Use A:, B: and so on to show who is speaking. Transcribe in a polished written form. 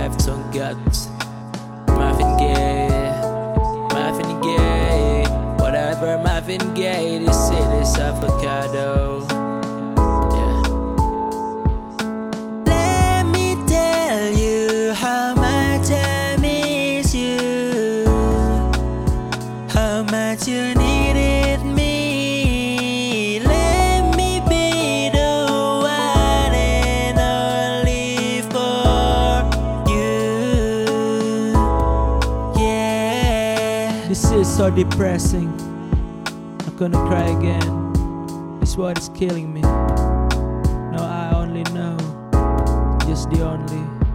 A: have some guts. Marvin Gaye, Marvin Gaye. Whatever Marvin Gaye, this is avocado. Yeah.
B: Let me tell you how much I miss you, how much you needed me. Let me be the one and only for you. Yeah.
C: This is so depressing. I'm gonna cry again. It's what is killing me. No, I only know, just the only.